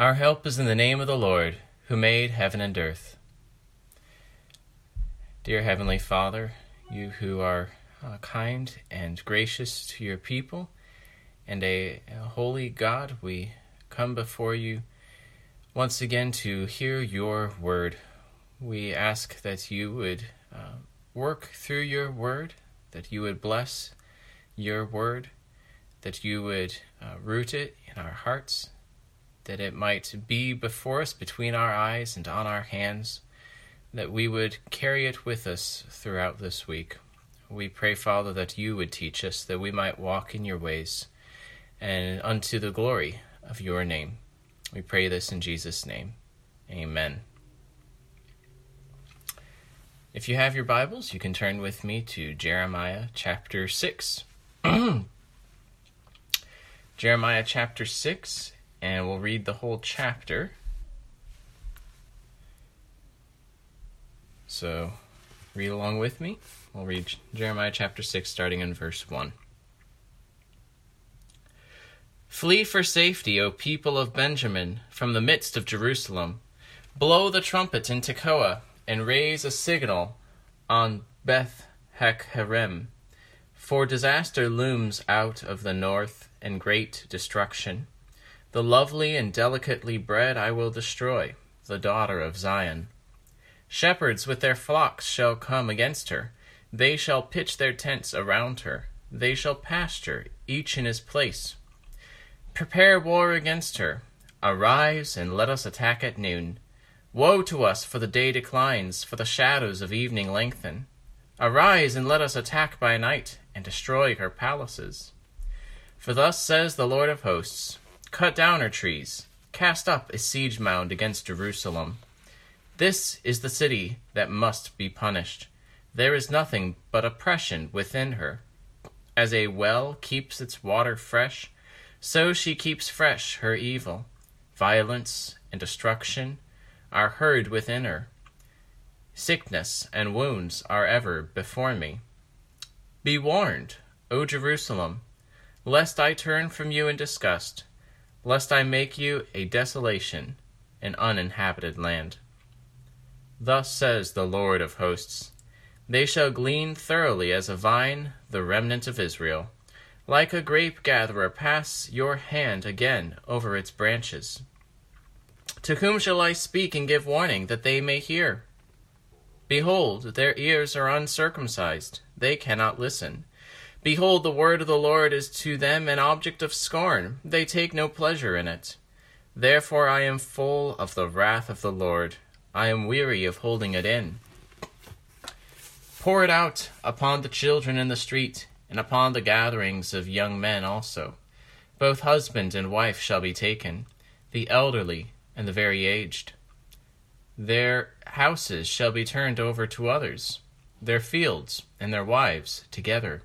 Our help is in the name of the Lord, who made heaven and earth. Dear Heavenly Father, you who are kind and gracious to your people, and a holy God, we come before you once again to hear your word. We ask that you would work through your word, that you would bless your word, that you would root it in our hearts, that it might be before us, between our eyes and on our hands, that we would carry it with us throughout this week. We pray, Father, that you would teach us, that we might walk in your ways, and unto the glory of your name. We pray this in Jesus' name. Amen. If you have your Bibles, you can turn with me to Jeremiah chapter 6. Jeremiah chapter 6, and we'll read the whole chapter. So, read along with me. We'll read Jeremiah chapter 6, starting in verse 1. Flee for safety, O people of Benjamin, from the midst of Jerusalem. Blow the trumpet in Tekoa, and raise a signal on Beth-Haccherem. For disaster looms out of the north, and great destruction. The lovely and delicately bred I will destroy, the daughter of Zion. Shepherds with their flocks shall come against her. They shall pitch their tents around her. They shall pasture, each in his place. Prepare war against her. Arise, and let us attack at noon. Woe to us, for the day declines, for the shadows of evening lengthen. Arise, and let us attack by night, and destroy her palaces. For thus says the Lord of hosts, cut down her trees, cast up a siege mound against Jerusalem. This is the city that must be punished. There is nothing but oppression within her. As a well keeps its water fresh, so she keeps fresh her evil. Violence and destruction are heard within her. Sickness and wounds are ever before me. Be warned, O Jerusalem, lest I turn from you in disgust, lest I make you a desolation, an uninhabited land. Thus says the Lord of hosts, they shall glean thoroughly as a vine the remnant of Israel. Like a grape-gatherer, pass your hand again over its branches. To whom shall I speak and give warning, that they may hear? Behold, their ears are uncircumcised, they cannot listen. Behold, the word of the Lord is to them an object of scorn, they take no pleasure in it. Therefore I am full of the wrath of the Lord, I am weary of holding it in. Pour it out upon the children in the street, and upon the gatherings of young men also. Both husband and wife shall be taken, the elderly and the very aged. Their houses shall be turned over to others, their fields and their wives together.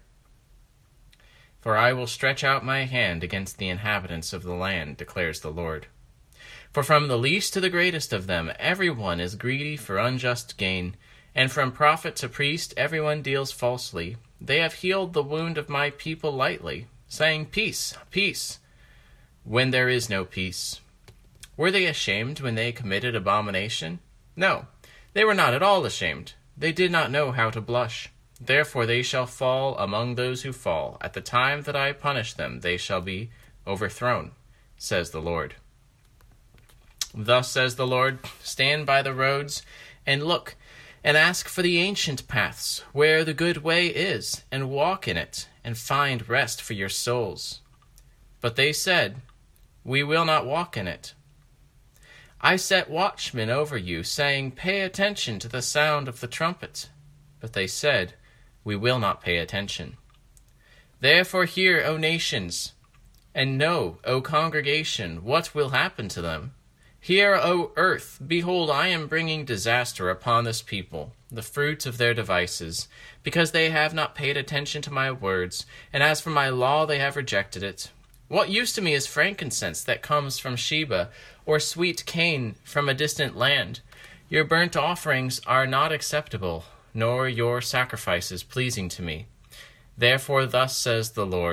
For I will stretch out my hand against the inhabitants of the land, declares the Lord. For from the least to the greatest of them, everyone is greedy for unjust gain, and from prophet to priest everyone deals falsely. They have healed the wound of my people lightly, saying, peace, peace, when there is no peace. Were they ashamed when they committed abomination? No, they were not at all ashamed. They did not know how to blush. Therefore they shall fall among those who fall. At the time that I punish them, they shall be overthrown, says the Lord. Thus says the Lord, stand by the roads, and look, and ask for the ancient paths, where the good way is, and walk in it, and find rest for your souls. But they said, we will not walk in it. I set watchmen over you, saying, pay attention to the sound of the trumpet. But they said, we will not pay attention. Therefore hear, O nations, and know, O congregation, what will happen to them. Hear, O earth, behold, I am bringing disaster upon this people, the fruit of their devices, because they have not paid attention to my words, and as for my law they have rejected it. What use to me is frankincense that comes from Sheba, or sweet cane from a distant land? Your burnt offerings are not acceptable, nor your sacrifices pleasing to me. Therefore thus says the Lord,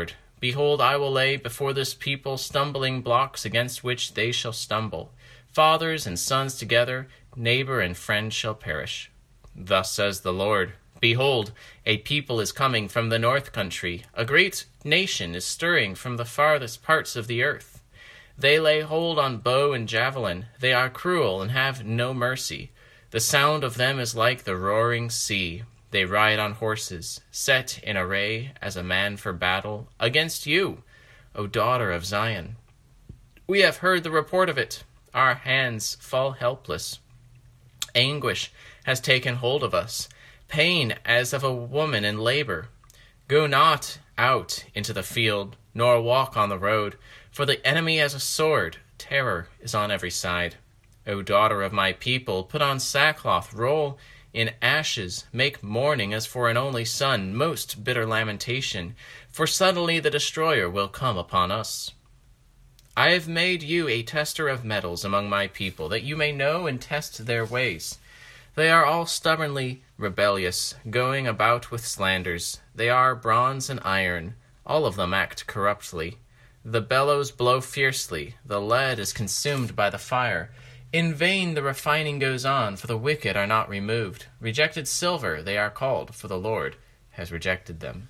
Behold, I will lay before this people stumbling blocks against which they shall stumble. Fathers and sons together, neighbor and friend shall perish. Thus says the Lord, Behold, a people is coming from the north country. A great nation is stirring from the farthest parts of the earth. They lay hold on bow and javelin. They are cruel and have no mercy. The sound of them is like the roaring sea. They ride on horses, set in array as a man for battle, against you, O daughter of Zion. We have heard the report of it. Our hands fall helpless. Anguish has taken hold of us, pain as of a woman in labor. Go not out into the field, nor walk on the road, for the enemy has a sword. Terror is on every side. O daughter of my people, put on sackcloth, roll in ashes, make mourning as for an only son, most bitter lamentation, for suddenly the destroyer will come upon us. I have made you a tester of metals among my people, that you may know and test their ways. They are all stubbornly rebellious, going about with slanders. They are bronze and iron. All of them act corruptly. The bellows blow fiercely. The lead is consumed by the fire. In vain the refining goes on, for the wicked are not removed. Rejected silver they are called, for the Lord has rejected them.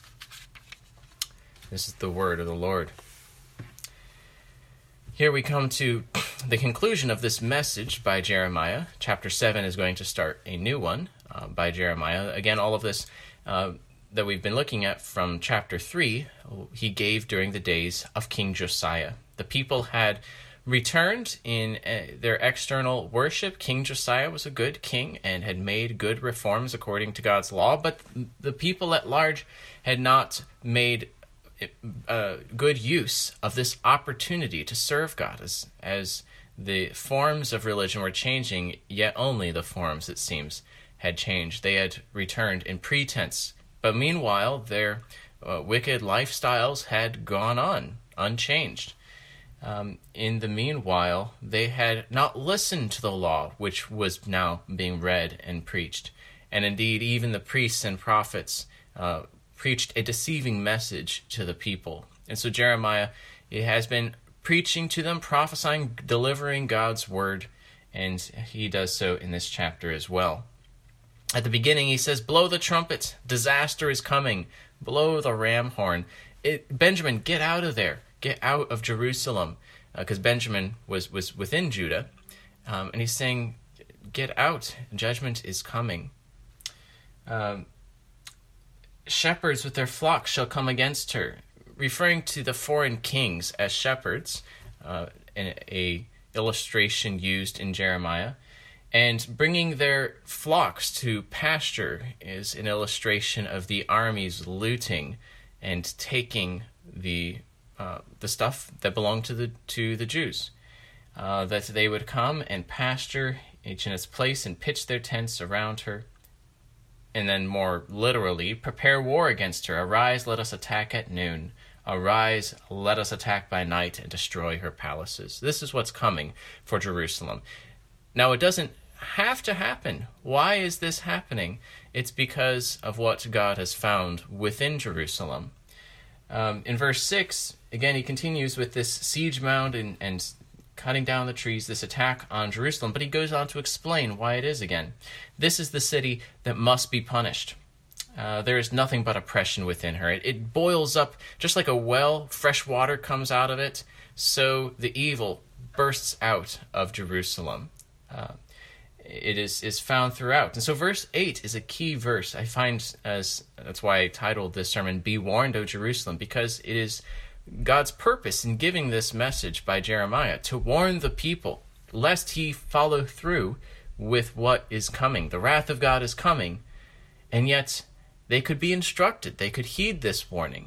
This is the word of the Lord. Here we come to the conclusion of this message by Jeremiah. Chapter 7 is going to start a new one by Jeremiah. Again, all of this that we've been looking at from chapter 3, he gave during the days of King Josiah. The people had returned in their external worship. King Josiah was a good king and had made good reforms according to God's law, but the people at large had not made good use of this opportunity to serve God, as the forms of religion were changing, yet only the forms, it seems, had changed. They had returned in pretense, but meanwhile their wicked lifestyles had gone on unchanged. In the meanwhile, they had not listened to the law, which was now being read and preached. And indeed, even the priests and prophets preached a deceiving message to the people. And so Jeremiah, he has been preaching to them, prophesying, delivering God's word, and he does so in this chapter as well. At the beginning, he says, blow the trumpet, disaster is coming, blow the ram horn. Benjamin, get out of there. Get out of Jerusalem, because Benjamin was within Judah, and he's saying, get out, judgment is coming. Shepherds with their flocks shall come against her, referring to the foreign kings as shepherds, in a illustration used in Jeremiah, and bringing their flocks to pasture is an illustration of the armies looting and taking the stuff that belonged to the Jews, that they would come and pasture each in its place and pitch their tents around her, and then more literally, prepare war against her. Arise, let us attack at noon. Arise, let us attack by night and destroy her palaces. This is what's coming for Jerusalem. Now, it doesn't have to happen. Why is this happening? It's because of what God has found within Jerusalem. In verse 6, again, he continues with this siege mound and cutting down the trees, this attack on Jerusalem, but he goes on to explain why it is again. This is the city that must be punished. There is nothing but oppression within her. It boils up just like a well, fresh water comes out of it, so the evil bursts out of Jerusalem. It is found throughout. And so verse 8 is a key verse. I find, that's why I titled this sermon, Be Warned, O Jerusalem, because it is God's purpose in giving this message by Jeremiah to warn the people, lest he follow through with what is coming. The wrath of God is coming, and yet they could be instructed. They could heed this warning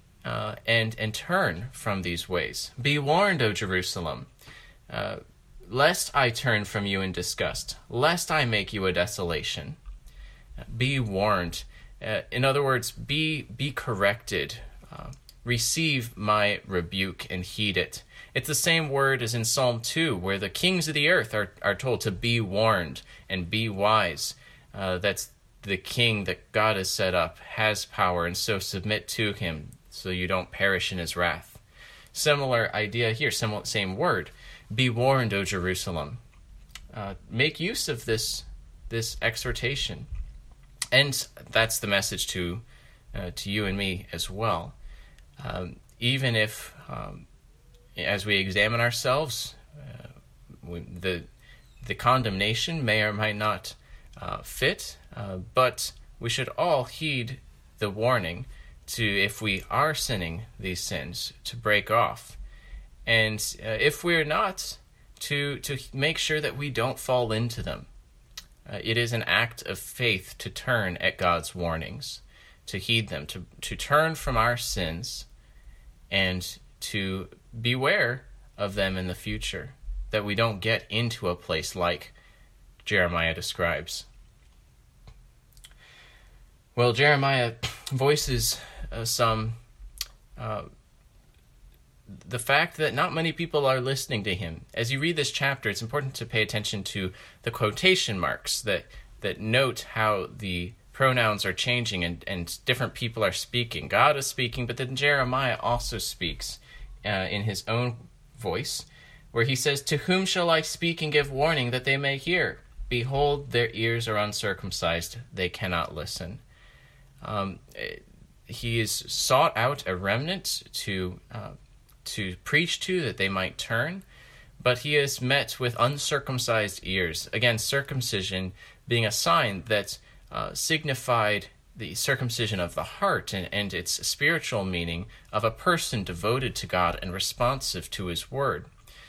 and turn from these ways. Be warned, O Jerusalem, lest I turn from you in disgust, lest I make you a desolation. Be warned. In other words, be corrected. Receive my rebuke and heed it. It's the same word as in Psalm 2, where the kings of the earth are told to be warned and be wise. That's the king that God has set up, has power, and so submit to him. so you don't perish in his wrath. Similar idea here, same word. Be warned, O Jerusalem. Make use of this exhortation. And that's the message to you and me as well. Even if, as we examine ourselves, the condemnation may or might not fit, but we should all heed the warning to, if we are sinning these sins, to break off. And if we're not, to make sure that we don't fall into them. It is an act of faith to turn at God's warnings, to heed them, to turn from our sins, and to beware of them in the future, that we don't get into a place like Jeremiah describes. Well, Jeremiah voices the fact that not many people are listening to him. As you read this chapter, it's important to pay attention to the quotation marks that note how the pronouns are changing and different people are speaking. God is speaking, but then Jeremiah also speaks in his own voice, where he says, "To whom shall I speak and give warning that they may hear? Behold, their ears are uncircumcised, they cannot listen." He has sought out a remnant to preach to, that they might turn, but he is met with uncircumcised ears. Again, circumcision being a sign that signified the circumcision of the heart and its spiritual meaning of a person devoted to God and responsive to his word.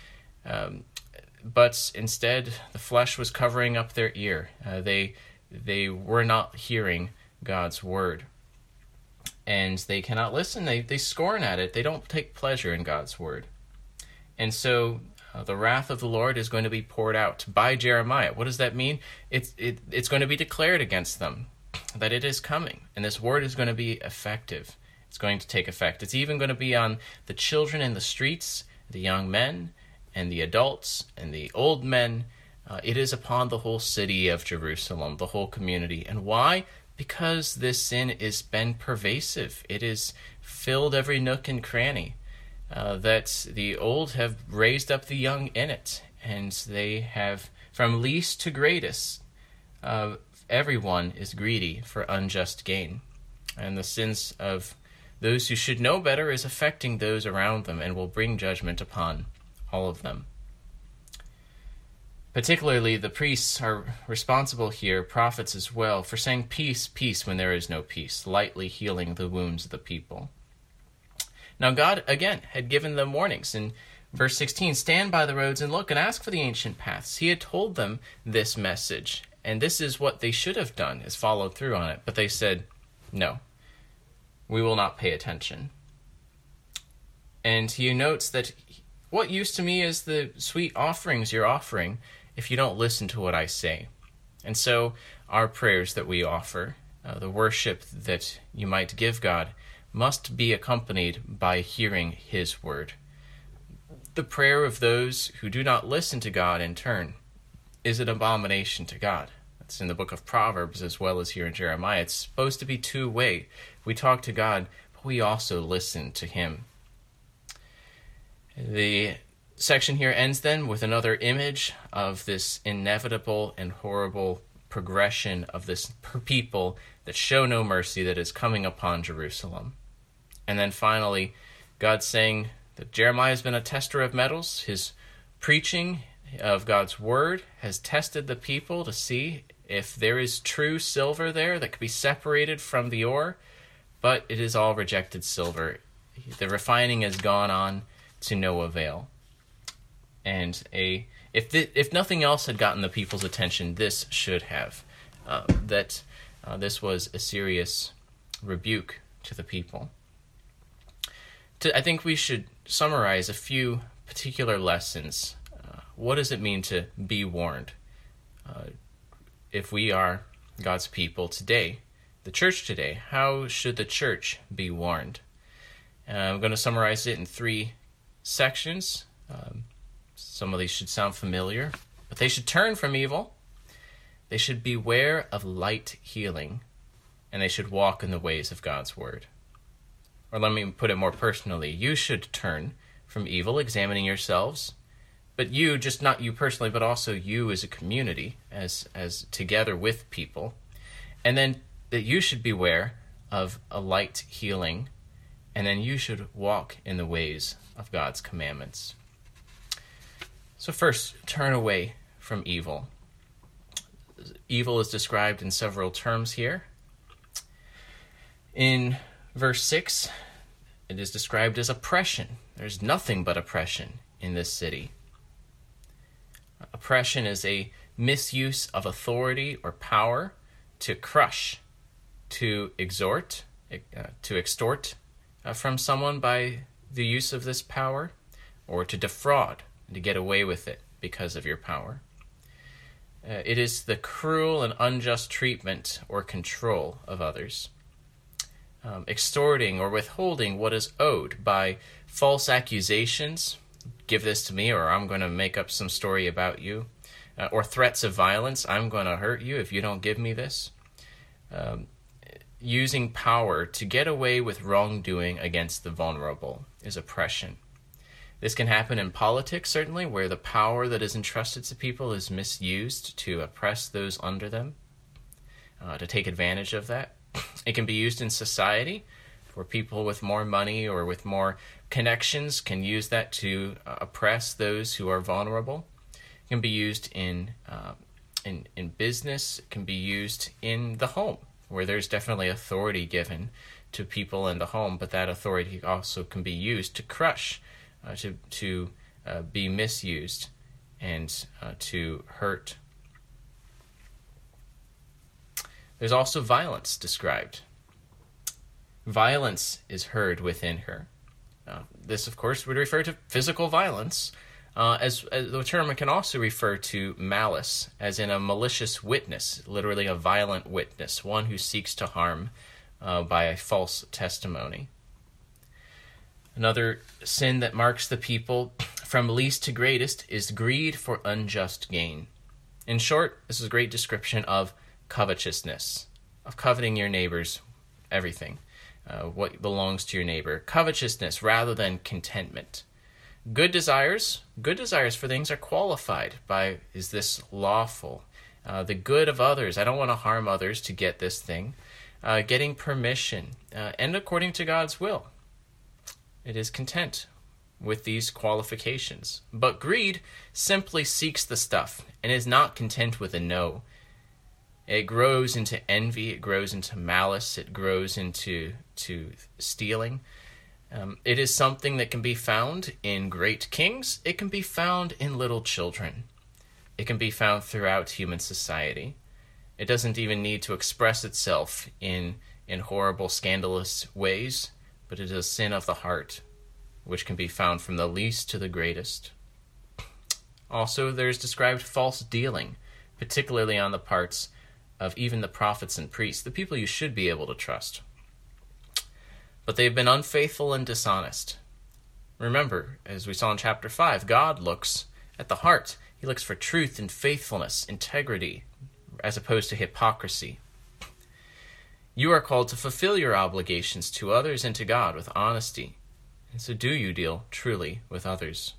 But instead, the flesh was covering up their ear. They were not hearing God's word. And they cannot listen. They scorn at it. They don't take pleasure in God's word. And so the wrath of the Lord is going to be poured out by Jeremiah. What does that mean? It's going to be declared against them, that it is coming. And this word is going to be effective. It's going to take effect. It's even going to be on the children in the streets, the young men, and the adults, and the old men. It is upon the whole city of Jerusalem, the whole community. And why? Because this sin has been pervasive. It has filled every nook and cranny. That the old have raised up the young in it. And they have, from least to greatest, everyone is greedy for unjust gain. And the sins of those who should know better is affecting those around them and will bring judgment upon all of them. Particularly, the priests are responsible here, prophets as well, for saying peace, peace when there is no peace, lightly healing the wounds of the people. Now God, again, had given them warnings. In verse 16, "Stand by the roads and look and ask for the ancient paths." He had told them this message, and this is what they should have done, is followed through on it. But they said, no, we will not pay attention. And he notes that, "What use to me is the sweet offerings you're offering if you don't listen to what I say?" And so our prayers that we offer, the worship that you might give God, must be accompanied by hearing his word. The prayer of those who do not listen to God in turn is an abomination to God. That's in the book of Proverbs as well as here in Jeremiah. It's supposed to be two-way. We talk to God, but we also listen to him. The section here ends then with another image of this inevitable and horrible progression of this people that show no mercy that is coming upon Jerusalem. And then finally, God saying that Jeremiah has been a tester of metals. His preaching of God's word has tested the people to see if there is true silver there that could be separated from the ore, but it is all rejected silver. The refining has gone on to no avail. And if nothing else had gotten the people's attention, this should have. This was a serious rebuke to the people. I think we should summarize a few particular lessons. What does it mean to be warned? If we are God's people today, the church today, how should the church be warned? I'm going to summarize it in 3 sections. Some of these should sound familiar, but they should turn from evil. They should beware of light healing, and they should walk in the ways of God's word. Or let me put it more personally. You should turn from evil, examining yourselves. But you, just not you personally, but also you as a community, as together with people. And then that you should beware of a light healing. And then you should walk in the ways of God's commandments. So first, turn away from evil. Evil is described in several terms here. In verse 6, it is described as oppression. There's nothing but oppression in this city. Oppression is a misuse of authority or power to crush, to extort from someone by the use of this power, or to defraud, and to get away with it because of your power. It is the cruel and unjust treatment or control of others. Extorting or withholding what is owed by false accusations, give this to me or I'm going to make up some story about you, or threats of violence, I'm going to hurt you if you don't give me this. Using power to get away with wrongdoing against the vulnerable is oppression. This can happen in politics, certainly, where the power that is entrusted to people is misused to oppress those under them, to take advantage of that. It can be used in society, where people with more money or with more connections can use that to oppress those who are vulnerable. It can be used in business. It can be used in the home, where there's definitely authority given to people in the home, but that authority also can be used to crush, to be misused, and to hurt. There's also violence described. Violence is heard within her. This, of course, would refer to physical violence, as the term can also refer to malice, as in a malicious witness, literally a violent witness, one who seeks to harm by a false testimony. Another sin that marks the people from least to greatest is greed for unjust gain. In short, this is a great description of covetousness, of coveting your neighbor's everything, what belongs to your neighbor. Covetousness rather than contentment. Good desires for things are qualified by, is this lawful? The good of others, I don't want to harm others to get this thing. Getting permission, and according to God's will. It is content with these qualifications. But greed simply seeks the stuff and is not content with a no. It grows into envy, it grows into malice, it grows into stealing. It is something that can be found in great kings. It can be found in little children. It can be found throughout human society. It doesn't even need to express itself in horrible, scandalous ways, but it is a sin of the heart, which can be found from the least to the greatest. Also, there's described false dealing, particularly on the parts of even the prophets and priests, the people you should be able to trust. But they've been unfaithful and dishonest. Remember, as we saw in chapter 5, God looks at the heart. He looks for truth and faithfulness, integrity, as opposed to hypocrisy. You are called to fulfill your obligations to others and to God with honesty. And so do you deal truly with others.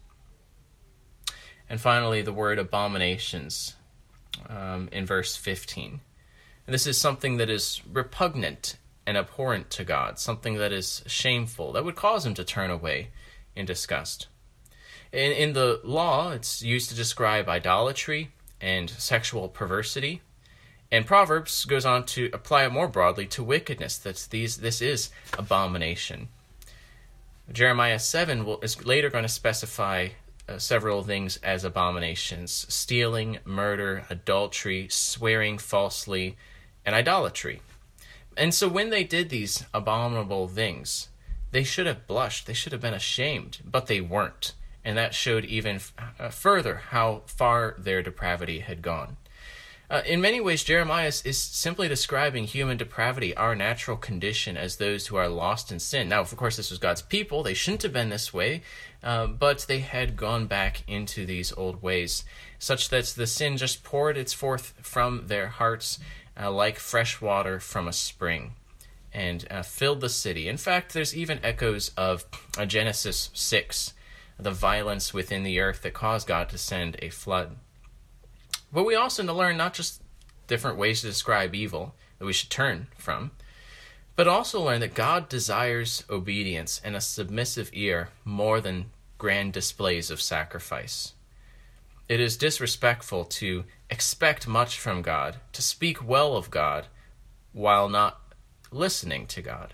And finally, the word abominations in verse 15. And this is something that is repugnant and abhorrent to God, something that is shameful, that would cause him to turn away in disgust. In the law, it's used to describe idolatry and sexual perversity. And Proverbs goes on to apply it more broadly to wickedness. This is abomination. Jeremiah 7 is later going to specify several things as abominations: stealing, murder, adultery, swearing falsely, and idolatry. And so when they did these abominable things, they should have blushed, they should have been ashamed, but they weren't. And that showed even further how far their depravity had gone. In many ways, Jeremiah is simply describing human depravity, our natural condition as those who are lost in sin. Now, of course, this was God's people. They shouldn't have been this way, but they had gone back into these old ways, such that the sin just poured its forth from their hearts like fresh water from a spring. and filled the city. In fact, there's even echoes of Genesis 6, the violence within the earth that caused God to send a flood. But we also learn not just different ways to describe evil that we should turn from, but also learn that God desires obedience and a submissive ear more than grand displays of sacrifice. It is disrespectful to expect much from God, to speak well of God, while not listening to God.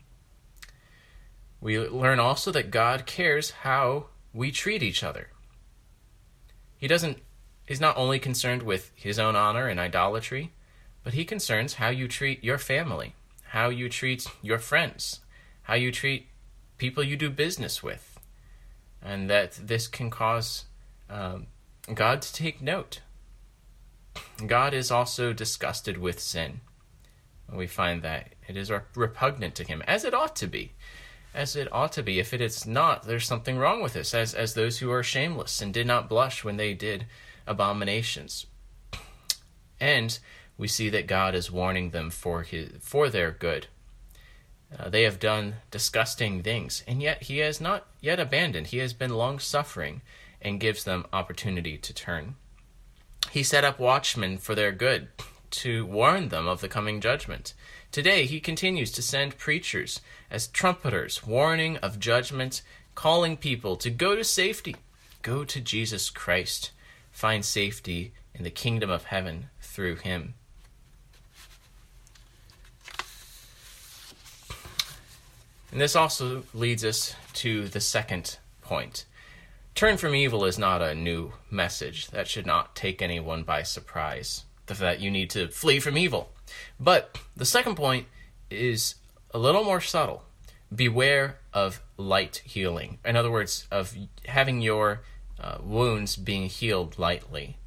We learn also that God cares how we treat each other. He's not only concerned with his own honor and idolatry, but he concerns how you treat your family, how you treat your friends, how you treat people you do business with, and that this can cause God to take note. God is also disgusted with sin. We find that it is repugnant to him, as it ought to be. As it ought to be. If it is not, there's something wrong with us, as those who are shameless and did not blush when they did abominations. And we see that God is warning them for their good. They have done disgusting things, and yet he has not yet abandoned. He has been long-suffering and gives them opportunity to turn. He set up watchmen for their good, to warn them of the coming judgment. Today, he continues to send preachers as trumpeters, warning of judgment, calling people to go to safety. Go to Jesus Christ. Find safety in the kingdom of heaven through him. And this also leads us to the second point. Turn from evil is not a new message. That should not take anyone by surprise, that you need to flee from evil. But the second point is a little more subtle. Beware of light healing. In other words, of having your wounds being healed lightly.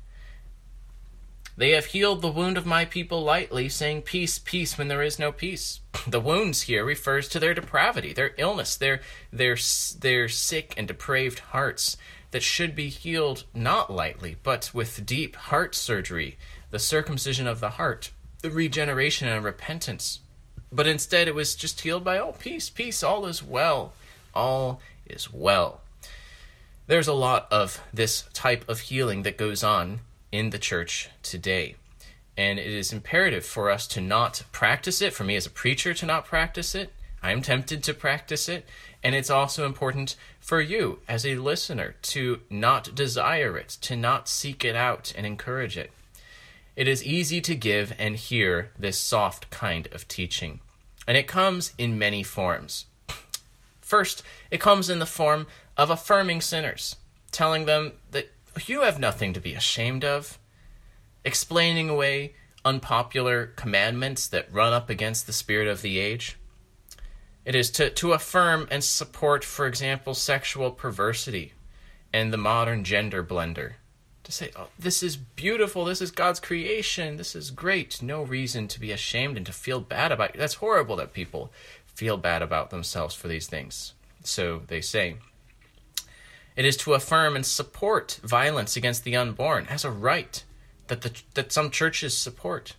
They have healed the wound of my people lightly, saying peace, peace, when there is no peace. The wounds here refers to their depravity, their illness, their sick and depraved hearts that should be healed not lightly, but with deep heart surgery, the circumcision of the heart, the regeneration and repentance. But instead it was just healed by, peace, peace, all is well. All is well. There's a lot of this type of healing that goes on in the church today. And it is imperative for us to not practice it, for me as a preacher to not practice it. I am tempted to practice it. And it's also important for you as a listener to not desire it, to not seek it out and encourage it. It is easy to give and hear this soft kind of teaching. And it comes in many forms. First, it comes in the form of affirming sinners, telling them that you have nothing to be ashamed of, explaining away unpopular commandments that run up against the spirit of the age. It is to affirm and support, for example, sexual perversity and the modern gender blender. To say, this is beautiful, this is God's creation, this is great, no reason to be ashamed and to feel bad about it. That's horrible that people feel bad about themselves for these things. So they say. It is to affirm and support violence against the unborn as a right that some churches support.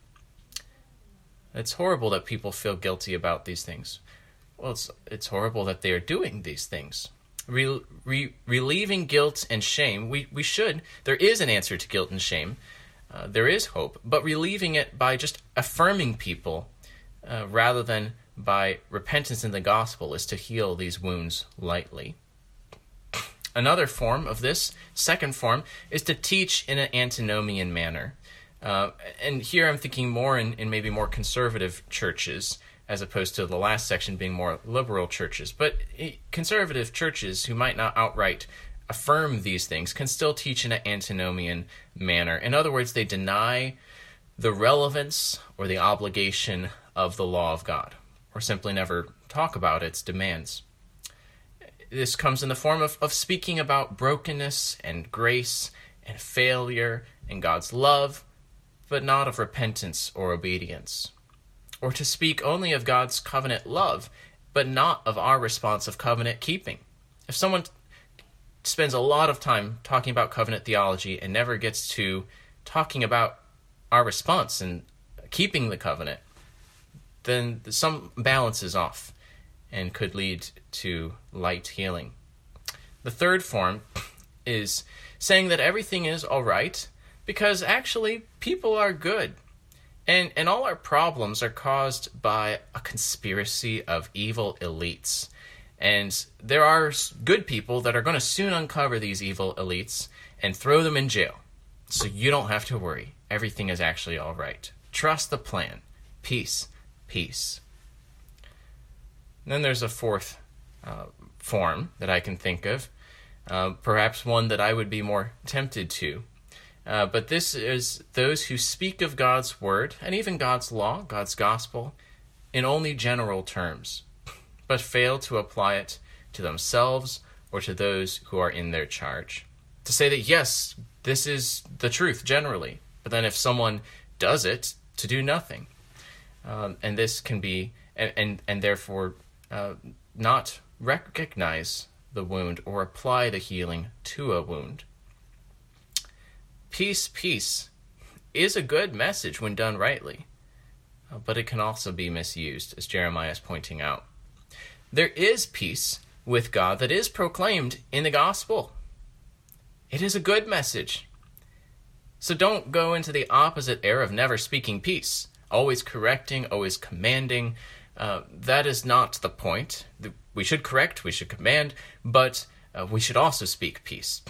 It's horrible that people feel guilty about these things. Well, it's horrible that they are doing these things. Relieving guilt and shame, we should. There is an answer to guilt and shame. There is hope. But relieving it by just affirming people rather than by repentance in the gospel is to heal these wounds lightly. Another form of this, second form, is to teach in an antinomian manner. And here I'm thinking more in maybe more conservative churches, as opposed to the last section being more liberal churches. But conservative churches who might not outright affirm these things can still teach in an antinomian manner. In other words, they deny the relevance or the obligation of the law of God, or simply never talk about its demands. This comes in the form of speaking about brokenness and grace and failure and God's love, but not of repentance or obedience. Or to speak only of God's covenant love, but not of our response of covenant keeping. If someone spends a lot of time talking about covenant theology and never gets to talking about our response and keeping the covenant, then some balance is off and could lead to light healing. The third form is saying that everything is all right because actually people are good. And all our problems are caused by a conspiracy of evil elites. And there are good people that are going to soon uncover these evil elites and throw them in jail. So you don't have to worry. Everything is actually all right. Trust the plan. Peace, peace. And then there's a fourth form that I can think of, perhaps one that I would be more tempted to. But this is those who speak of God's word and even God's law, God's gospel, in only general terms, but fail to apply it to themselves or to those who are in their charge. To say that, yes, this is the truth generally, but then if someone does it, to do nothing. And this can be, and therefore not recognize the wound or apply the healing to a wound. Peace, peace is a good message when done rightly, but it can also be misused, as Jeremiah is pointing out. There is peace with God that is proclaimed in the gospel. It is a good message. So don't go into the opposite error of never speaking peace, always correcting, always commanding. That is not the point. We should correct, we should command, but we should also speak peace.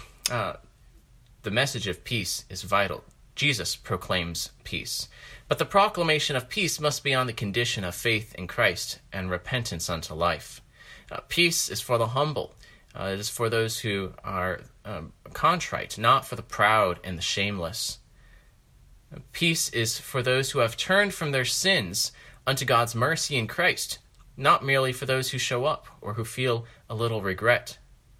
The message of peace is vital. Jesus proclaims peace. But the proclamation of peace must be on the condition of faith in Christ and repentance unto life. Peace is for the humble. It is for those who are contrite, not for the proud and the shameless. Peace is for those who have turned from their sins unto God's mercy in Christ, not merely for those who show up or who feel a little regret.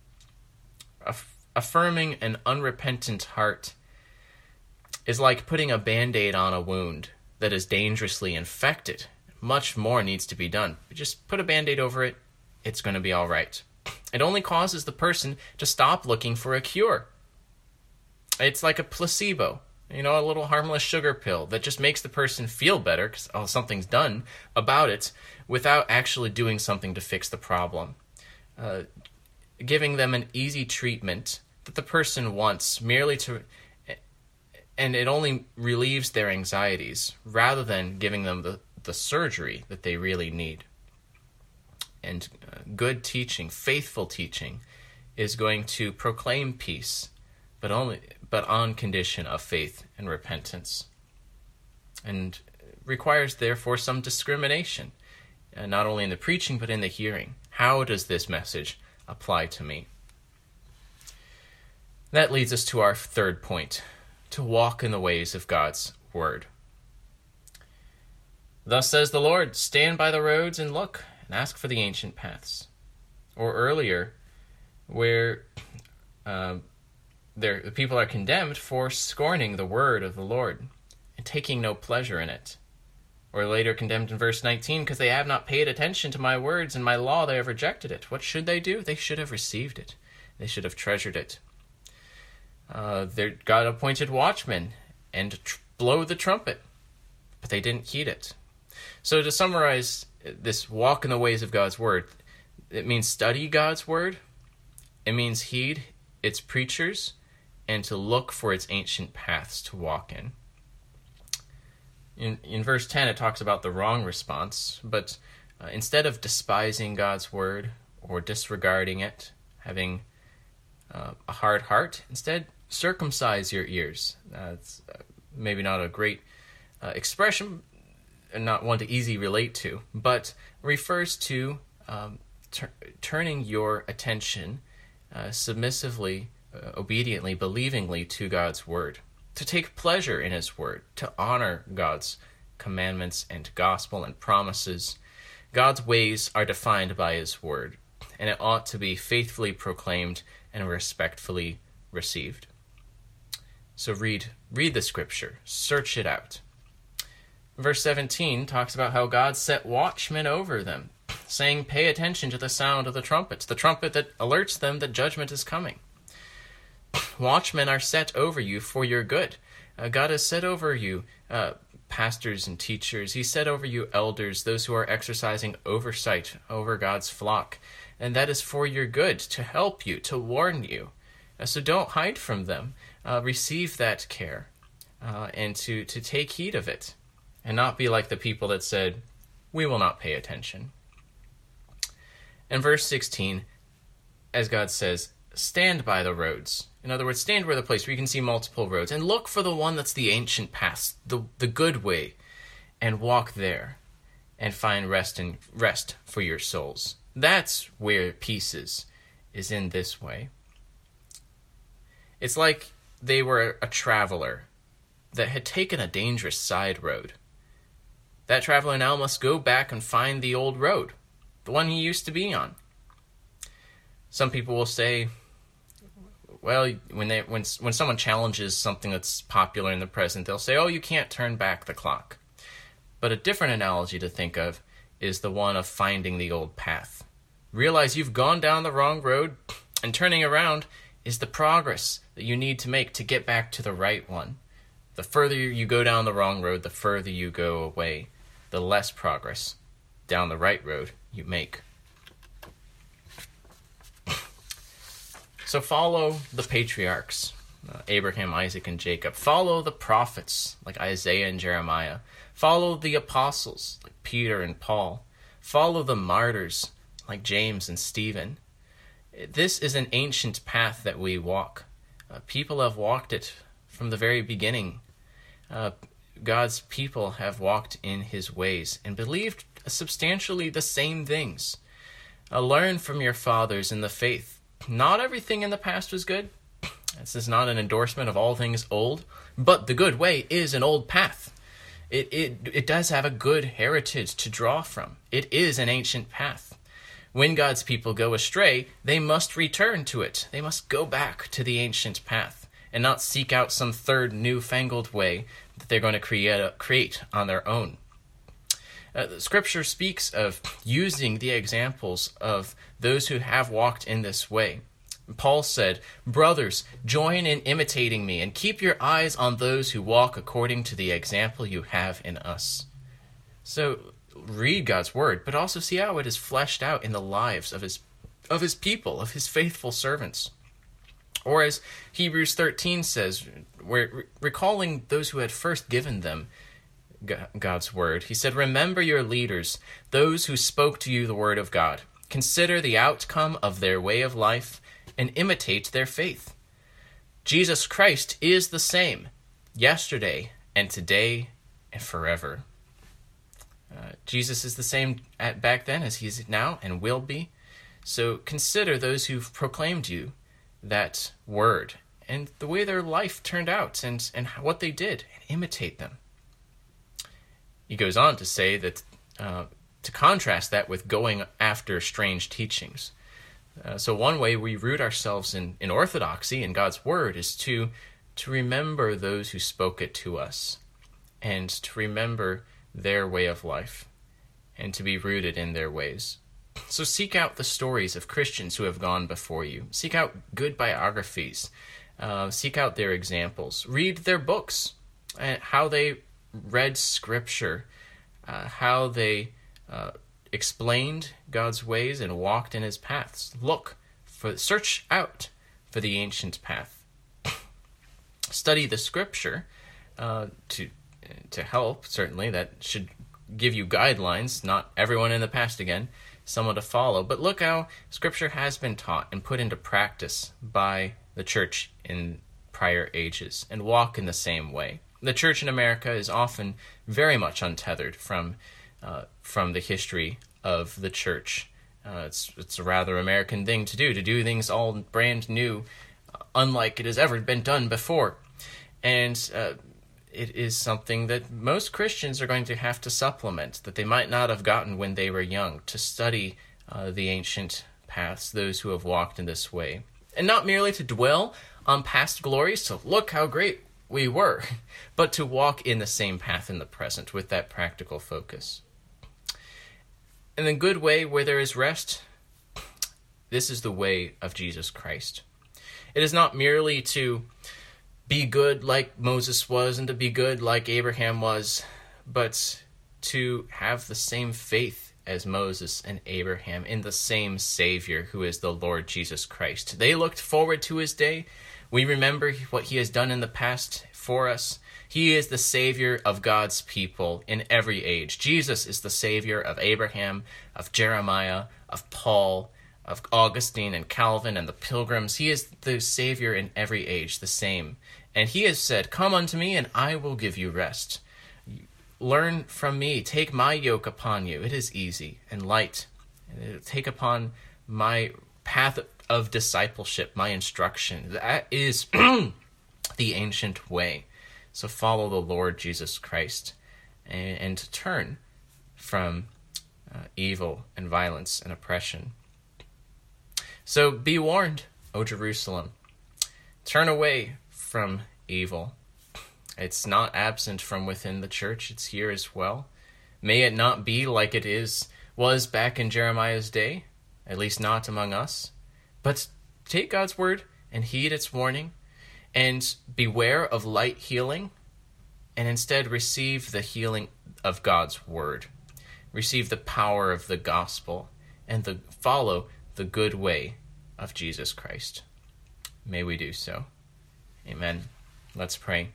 Affirming an unrepentant heart is like putting a Band-Aid on a wound that is dangerously infected. Much more needs to be done. Just put a Band-Aid over it, it's going to be all right. It only causes the person to stop looking for a cure. It's like a placebo, a little harmless sugar pill that just makes the person feel better because something's done about it without actually doing something to fix the problem. Giving them an easy treatment that the person wants merely to, and it only relieves their anxieties rather than giving them the surgery that they really need. And good teaching, faithful teaching, is going to proclaim peace, but on condition of faith and repentance, and requires therefore some discrimination, not only in the preaching but in the hearing. How does this message apply to me? That leads us to our third point, to walk in the ways of God's word. Thus says the Lord, stand by the roads and look, and ask for the ancient paths. Or earlier, where the people are condemned for scorning the word of the Lord and taking no pleasure in it. Or later condemned in verse 19, because they have not paid attention to my words and my law, they have rejected it. What should they do? They should have received it. They should have treasured it. They're God-appointed watchmen and blow the trumpet, but they didn't heed it. So to summarize this walk in the ways of God's word, it means study God's word, it means heed its preachers, and to look for its ancient paths to walk in. In verse 10, it talks about the wrong response, but instead of despising God's word or disregarding it, having a hard heart, instead circumcise your ears. It's maybe not a great expression, and not one to easily relate to, but refers to turning your attention submissively, obediently, believingly to God's word, to take pleasure in his word, to honor God's commandments and gospel and promises. God's ways are defined by his word, and it ought to be faithfully proclaimed and respectfully received. So read the scripture, search it out. Verse 17 talks about how God set watchmen over them, saying, pay attention to the sound of the trumpet that alerts them that judgment is coming. Watchmen are set over you for your good. God has set over you pastors and teachers. He set over you elders, those who are exercising oversight over God's flock. And that is for your good, to help you, to warn you. So don't hide from them. Receive that care and to take heed of it. And not be like the people that said, we will not pay attention. In verse 16, as God says, stand by the roads. In other words, stand where the place where you can see multiple roads, and look for the one that's the ancient path, the good way, and walk there, and find rest for your souls. That's where peace is in this way. It's like they were a traveler that had taken a dangerous side road. That traveler now must go back and find the old road, the one he used to be on. Some people will say, well, when someone challenges something that's popular in the present, they'll say, oh, you can't turn back the clock. But a different analogy to think of is the one of finding the old path. Realize you've gone down the wrong road, and turning around is the progress that you need to make to get back to the right one. The further you go down the wrong road, the further you go away, the less progress down the right road you make. So follow the patriarchs, Abraham, Isaac, and Jacob. Follow the prophets, like Isaiah and Jeremiah. Follow the apostles, like Peter and Paul. Follow the martyrs, like James and Stephen. This is an ancient path that we walk. People have walked it from the very beginning. God's people have walked in his ways and believed substantially the same things. Learn from your fathers in the faith. Not everything in the past was good. This is not an endorsement of all things old, but the good way is an old path. It does have a good heritage to draw from. It is an ancient path. When God's people go astray, they must return to it. They must go back to the ancient path and not seek out some third newfangled way that they're going to create on their own. Scripture speaks of using the examples of those who have walked in this way. Paul said, brothers, join in imitating me and keep your eyes on those who walk according to the example you have in us. So read God's word, but also see how it is fleshed out in the lives of his people, of his faithful servants. Or as Hebrews 13 says, recalling those who had first given them God's word, he said, remember your leaders, those who spoke to you the word of God. Consider the outcome of their way of life and imitate their faith. Jesus Christ is the same yesterday and today and forever. Jesus is the same back then as he is now and will be. So consider those who've proclaimed you that word and the way their life turned out and what they did, and imitate them. He goes on to say that to contrast that with going after strange teachings. So one way we root ourselves in orthodoxy in God's word is to remember those who spoke it to us and to remember their way of life and to be rooted in their ways. So seek out the stories of Christians who have gone before you. Seek out good biographies. Seek out their examples. Read their books, how they read Scripture, how they explained God's ways and walked in his paths. Search out for the ancient path. Study the Scripture to help, certainly. That should give you guidelines, not everyone in the past again, someone to follow. But look how Scripture has been taught and put into practice by the church in prior ages, and walk in the same way. The church in America is often very much untethered from the history of the church. It's a rather American thing to do things all brand new, unlike it has ever been done before. And it is something that most Christians are going to have to supplement, that they might not have gotten when they were young, to study the ancient paths, those who have walked in this way. And not merely to dwell on past glories, to look how great we were, but to walk in the same path in the present with that practical focus. And the good way where there is rest, this is the way of Jesus Christ. It is not merely to be good like Moses was and to be good like Abraham was, but to have the same faith as Moses and Abraham in the same Savior who is the Lord Jesus Christ. They looked forward to his day. We remember what he has done in the past for us. He is the Savior of God's people in every age. Jesus is the Savior of Abraham, of Jeremiah, of Paul, of Augustine and Calvin and the Pilgrims. He is the Savior in every age, the same. And he has said, "Come unto me, and I will give you rest. Learn from me. Take my yoke upon you. It is easy and light. Take upon my path of discipleship, my instruction." That is the ancient way. So follow the Lord Jesus Christ and turn from evil and violence and oppression. So be warned, O Jerusalem. Turn away from evil. It's not absent from within the church. It's here as well. May it not be like it was back in Jeremiah's day, at least not among us. But take God's word and heed its warning, and beware of light healing, and instead receive the healing of God's word. Receive the power of the gospel, and follow the good way of Jesus Christ. May we do so. Amen. Let's pray.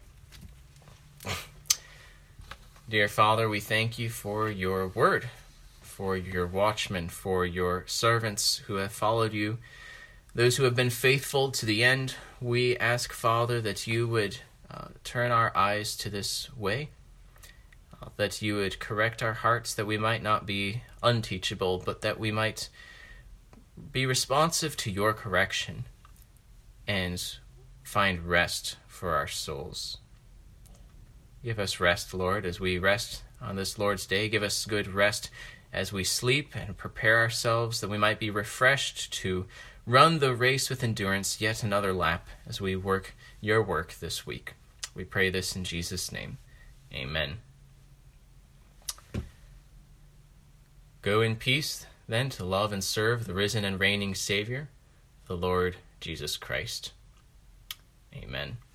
Dear Father, we thank you for your word, for your watchmen, for your servants who have followed you, those who have been faithful to the end. We ask, Father, that you would turn our eyes to this way, that you would correct our hearts, that we might not be unteachable, but that we might be responsive to your correction and find rest for our souls. Give us rest, Lord, as we rest on this Lord's Day. Give us good rest as we sleep and prepare ourselves that we might be refreshed to run the race with endurance, yet another lap, as we work your work this week. We pray this in Jesus' name. Amen. Go in peace, then, to love and serve the risen and reigning Savior, the Lord Jesus Christ. Amen.